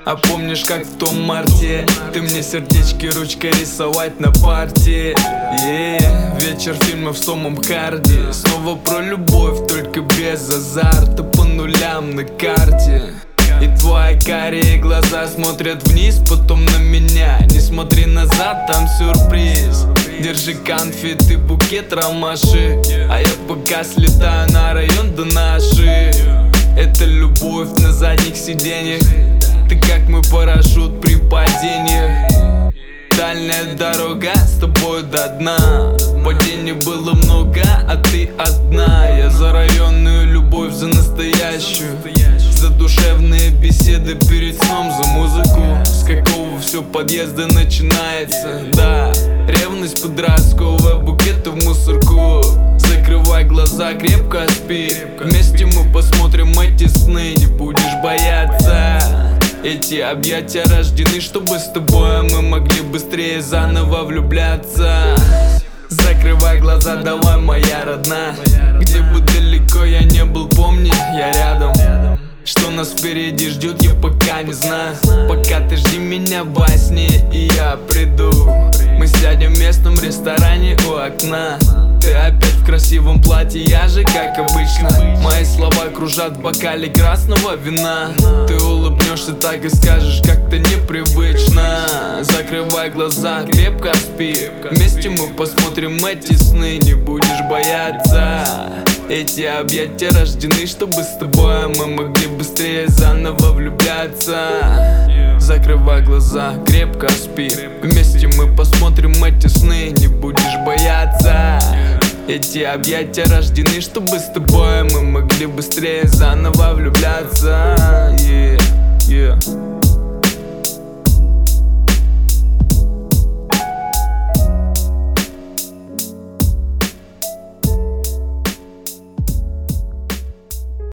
А помнишь, как в том марте ты мне сердечки ручкой рисовать на парте? Вечер фильмов с Томом Харди. Снова про любовь, только без азарта. По нулям на карте. И твои карие глаза смотрят вниз, потом на меня. Не смотри назад, там сюрприз. Держи конфеты, букет ромаши. А я пока слетаю на район до нашей. Это любовь на задних сиденьях. Ты как мой парашют при падениях. Дальняя дорога с тобой до дна. Падений было много, а ты одна. Я за районную любовь, за настоящую. За душевные беседы перед сном, за музыку. С какого все подъезда начинается. Да, ревность подростковая, букеты в мусорку. Закрывай глаза, крепко спи. Вместе мы посмотрим эти сны, не будешь бояться. Эти объятия рождены, чтобы с тобой мы могли быстрее заново влюбляться. Закрывай глаза, давай, моя родная. Где бы далеко я не был, помни, я рядом. Что нас впереди ждет, я пока не знаю. Пока ты жди меня во сне, и я приду. Мы сядем в местном ресторане у окна. Ты опять в красивом платье, я же как обычно. Мои слова кружат в бокале красного вина. Ты улыбнешься так и скажешь как-то непривычно. Закрывай глаза, крепко спи. Вместе мы посмотрим эти сны, не будешь бояться. Эти объятия рождены, чтобы с тобой мы могли быстрее заново влюбляться. Закрывай глаза, крепко спи. Вместе мы посмотрим эти сны, не будешь бояться. Эти объятия рождены, чтобы с тобой мы могли быстрее заново влюбляться. Yeah.